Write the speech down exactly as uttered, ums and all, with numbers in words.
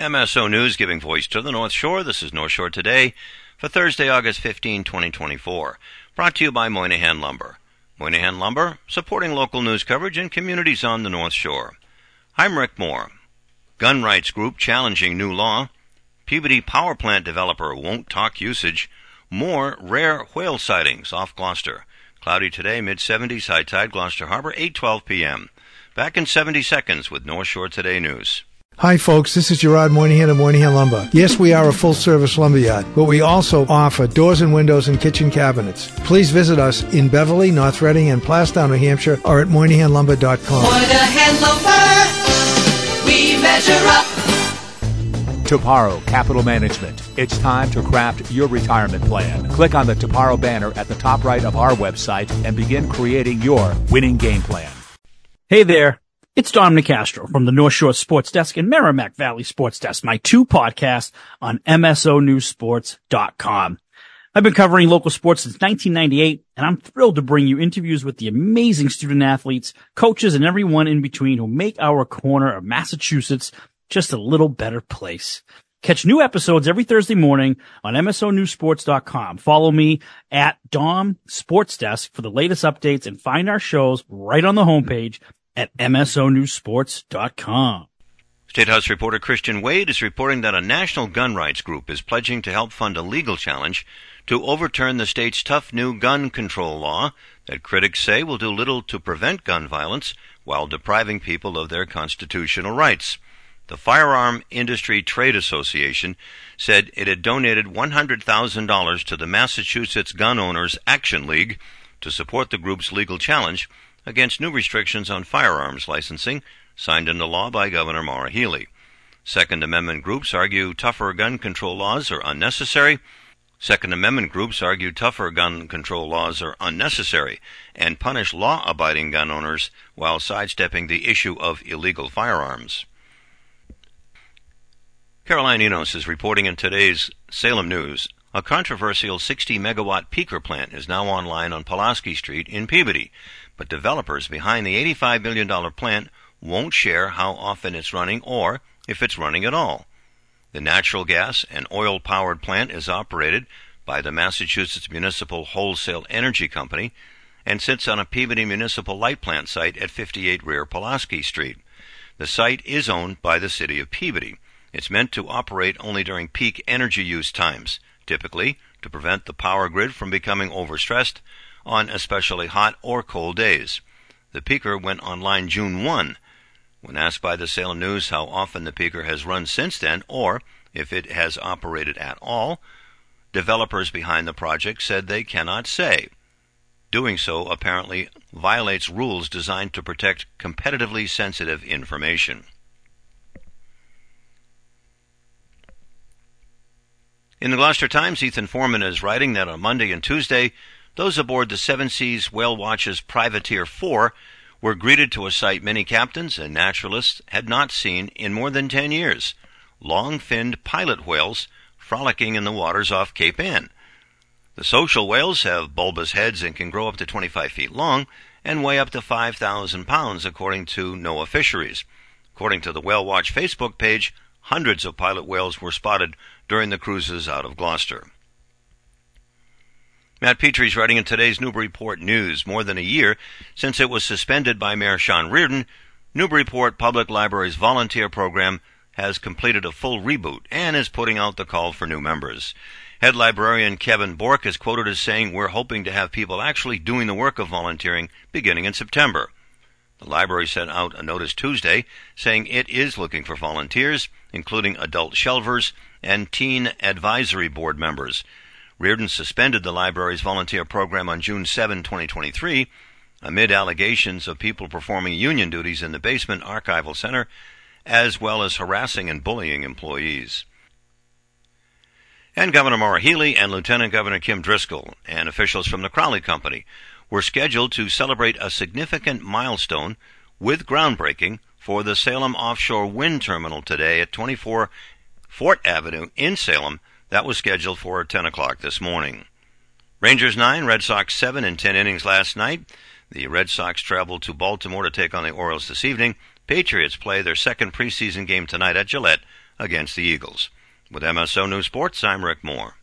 M S O News giving voice to the North Shore. This is North Shore Today for Thursday, August fifteenth, twenty twenty-four. Brought to you by Moynihan Lumber. Moynihan Lumber, supporting local news coverage and communities on the North Shore. I'm Rick Moore. Gun rights group challenging new law. Peabody power plant developer won't talk usage. More rare whale sightings off Gloucester. Cloudy today, mid seventies, high tide, Gloucester Harbor, eight twelve p.m. Back in seventy seconds with North Shore Today News. Hi folks, this is Gerard Moynihan of Moynihan Lumber. Yes, we are a full-service lumberyard, but we also offer doors and windows and kitchen cabinets. Please visit us in Beverly, North Reading, and Plastown, New Hampshire, or at moynihan lumber dot com. Moynihan Lumber, we measure up. Toparo Capital Management. It's time to craft your retirement plan. Click on the Toparo banner at the top right of our website and begin creating your winning game plan. Hey there. It's Dom Nicastro from the North Shore Sports Desk and Merrimack Valley Sports Desk, my two podcasts on M S O news sports dot com. I've been covering local sports since nineteen ninety-eight, and I'm thrilled to bring you interviews with the amazing student athletes, coaches, and everyone in between who make our corner of Massachusetts just a little better place. Catch new episodes every Thursday morning on M S O news sports dot com. Follow me at Dom Sports Desk for the latest updates and find our shows right on the homepage at M S O news sports dot com. State House reporter Christian Wade is reporting that a national gun rights group is pledging to help fund a legal challenge to overturn the state's tough new gun control law that critics say will do little to prevent gun violence while depriving people of their constitutional rights. The Firearm Industry Trade Association said it had donated one hundred thousand dollars to the Massachusetts Gun Owners Action League to support the group's legal challenge against new restrictions on firearms licensing signed into law by Governor Maura Healey. Second Amendment groups argue tougher gun control laws are unnecessary. Second Amendment groups argue tougher gun control laws are unnecessary and punish law-abiding gun owners while sidestepping the issue of illegal firearms. Caroline Enos is reporting in today's Salem News. A controversial sixty megawatt peaker plant is now online on Pulaski Street in Peabody, but developers behind the eighty-five million dollars plant won't share how often it's running or if it's running at all. The natural gas and oil-powered plant is operated by the Massachusetts Municipal Wholesale Energy Company and sits on a Peabody Municipal Light Plant site at fifty-eight Rear Pulaski Street. The site is owned by the City of Peabody. It's meant to operate only during peak energy use times, typically to prevent the power grid from becoming overstressed on especially hot or cold days. The peaker went online June first. When asked by the Salem News how often the peaker has run since then, or if it has operated at all, developers behind the project said they cannot say. Doing so apparently violates rules designed to protect competitively sensitive information. In the Gloucester Times, Ethan Foreman is writing that on Monday and Tuesday, those aboard the Seven Seas Whale Watch's Privateer four were greeted to a sight many captains and naturalists had not seen in more than ten years, long-finned pilot whales frolicking in the waters off Cape Ann. The social whales have bulbous heads and can grow up to twenty-five feet long and weigh up to five thousand pounds, according to NOAA Fisheries. According to the Whale Watch Facebook page, hundreds of pilot whales were spotted during the cruises out of Gloucester. Matt Petrie is writing in today's Newburyport News. More than a year since it was suspended by Mayor Sean Reardon, Newburyport Public Library's volunteer program has completed a full reboot and is putting out the call for new members. Head librarian Kevin Bork is quoted as saying, "We're hoping to have people actually doing the work of volunteering beginning in September." The library sent out a notice Tuesday saying it is looking for volunteers, including adult shelvers and teen advisory board members. Reardon suspended the library's volunteer program on June seventh, twenty twenty-three, amid allegations of people performing union duties in the basement archival center, as well as harassing and bullying employees. And Governor Maura Healey and Lieutenant Governor Kim Driscoll and officials from the Crowley Company were scheduled to celebrate a significant milestone with groundbreaking for the Salem Offshore Wind Terminal today at twenty-four Fort Avenue in Salem. That was scheduled for ten o'clock this morning. Rangers nine, Red Sox seven in ten innings last night. The Red Sox traveled to Baltimore to take on the Orioles this evening. Patriots play their second preseason game tonight at Gillette against the Eagles. With M S O News Sports, I'm Rick Moore.